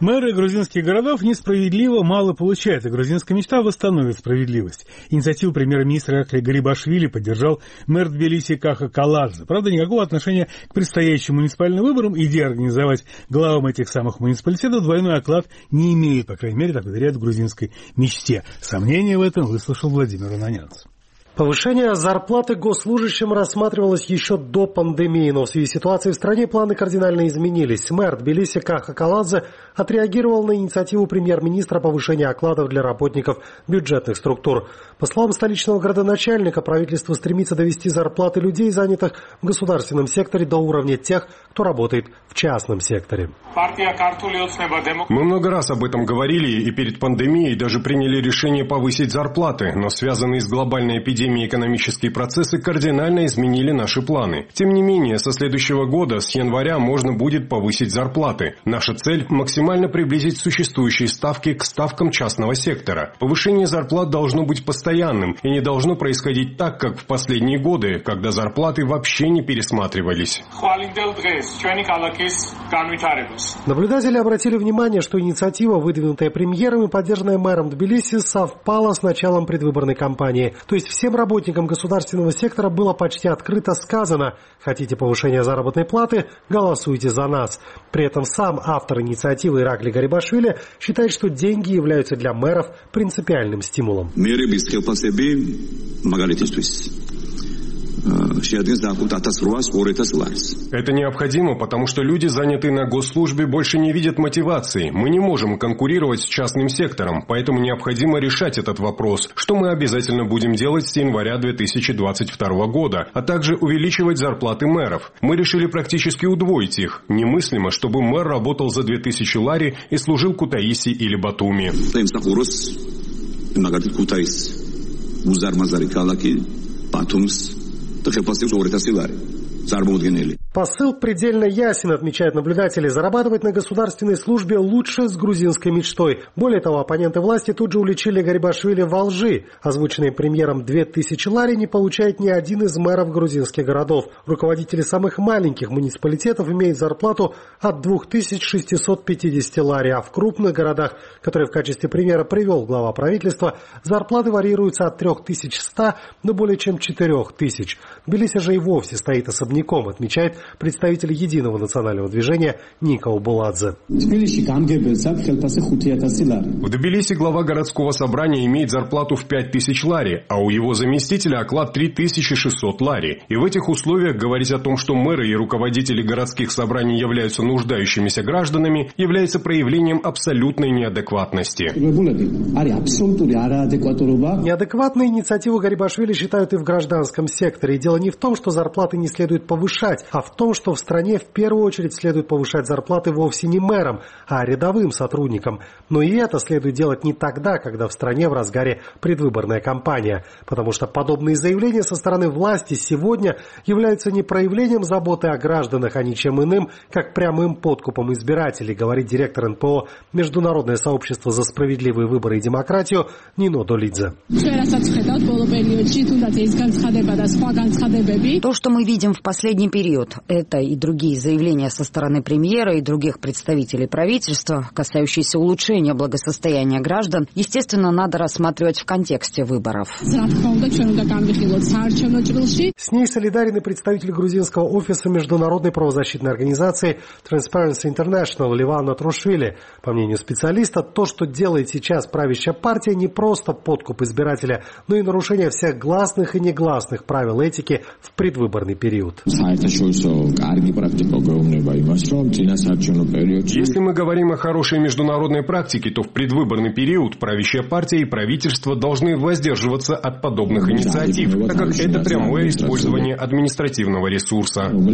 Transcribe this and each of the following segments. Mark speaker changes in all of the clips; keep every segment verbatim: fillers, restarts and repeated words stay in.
Speaker 1: Мэры грузинских городов несправедливо мало получают, и грузинская мечта восстановит справедливость. Инициативу премьер-министра Иракли Гарибашвили поддержал мэр Тбилиси Каха Каладзе. Правда, никакого отношения к предстоящим муниципальным выборам идея организовать главам этих самых муниципалитетов двойной оклад не имеет, по крайней мере, так уверяют в грузинской мечте. Сомнения в этом выслушал Владимир Ананянц.
Speaker 2: Повышение зарплаты госслужащим рассматривалось еще до пандемии, но в связи с ситуацией в стране планы кардинально изменились. Мэр Тбилиси Каха Каладзе отреагировал на инициативу премьер-министра повышения окладов для работников бюджетных структур. По словам столичного градоначальника, правительство стремится довести зарплаты людей, занятых в государственном секторе, до уровня тех, кто работает в частном секторе.
Speaker 3: Мы много раз об этом говорили и перед пандемией даже приняли решение повысить зарплаты, но связанные с глобальной эпидемией экономические процессы кардинально изменили наши планы. Тем не менее, со следующего года, с января, можно будет повысить зарплаты. Наша цель – максимально приблизить существующие ставки к ставкам частного сектора. Повышение зарплат должно быть постоянным и не должно происходить так, как в последние годы, когда зарплаты вообще не пересматривались.
Speaker 2: Наблюдатели обратили внимание, что инициатива, выдвинутая премьером и поддержанная мэром Тбилиси, совпала с началом предвыборной кампании. То есть всем работникам государственного сектора было почти открыто сказано: хотите повышения заработной платы – голосуйте за нас. При этом сам автор инициативы Иракли Гарибашвили считает, что деньги являются для мэров принципиальным стимулом.
Speaker 3: Это необходимо, потому что люди, занятые на госслужбе, больше не видят мотивации. Мы не можем конкурировать с частным сектором, поэтому необходимо решать этот вопрос, что мы обязательно будем делать с января две тысячи двадцать второго года, а также увеличивать зарплаты мэров. Мы решили практически удвоить их. Немыслимо, чтобы мэр работал за две тысячи лари и служил Кутаиси или Батуми.
Speaker 2: Посыл предельно ясен, отмечают наблюдатели. Зарабатывать на государственной службе лучше с грузинской мечтой. Более того, оппоненты власти тут же уличили Гарибашвили во лжи. Озвученные премьером две тысячи лари не получает ни один из мэров грузинских городов. Руководители самых маленьких муниципалитетов имеют зарплату от две тысячи шестьсот пятьдесят лари, а в крупных городах, которые в качестве примера привел глава правительства, зарплаты варьируются от трех тысяч ста до более чем четырех тысяч. Тбилиси же и вовсе стоит особняком, отмечает представитель Единого национального движения Ника Убуладзе.
Speaker 3: В Тбилиси глава городского собрания имеет зарплату в пять тысяч лари, а у его заместителя оклад три тысячи шестьсот лари. И в этих условиях говорить о том, что мэры и руководители городских собраний являются нуждающимися гражданами, является проявлением абсолютной неадекватности.
Speaker 2: Неадекватной инициативу Гарибашвили считают и в гражданском секторе. И дело не в том, что зарплаты не следует повышать, а в том, что в стране в первую очередь следует повышать зарплаты вовсе не мэрам, а рядовым сотрудникам. Но и это следует делать не тогда, когда в стране в разгаре предвыборная кампания. Потому что подобные заявления со стороны власти сегодня являются не проявлением заботы о гражданах, а ничем иным, как прямым подкупом избирателей, говорит директор эн пэ о «Международное сообщество за справедливые выборы и демократию» Нино Долидзе.
Speaker 4: То, что мы видим в последний период, это и другие заявления со стороны премьера и других представителей правительства, касающиеся улучшения благосостояния граждан, естественно, надо рассматривать в контексте выборов.
Speaker 2: С ней солидарен и представитель грузинского офиса международной правозащитной организации Transparency International Ливан Натрушвили. По мнению специалиста, то, что делает сейчас правящая партия, не просто подкуп избирателя, но и нарушение всех гласных и негласных правил этики в предвыборный период.
Speaker 3: Если мы говорим о хорошей международной практике, то в предвыборный период правящая партия и правительство должны воздерживаться от подобных инициатив, так как это прямое использование административного ресурса.
Speaker 2: Но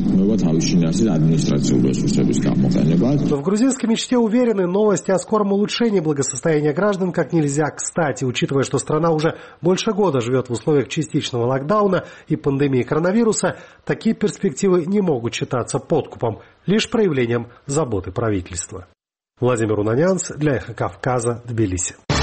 Speaker 2: в грузинской мечте уверены, новости о скором улучшении благосостояния граждан как нельзя кстати, учитывая, что страна уже больше года живет в условиях частичного локдауна и пандемии коронавируса, такие перспективы не могут считаться подкупом, лишь проявлением заботы правительства. Владимир Унанянц для Эхо Кавказа, Тбилиси.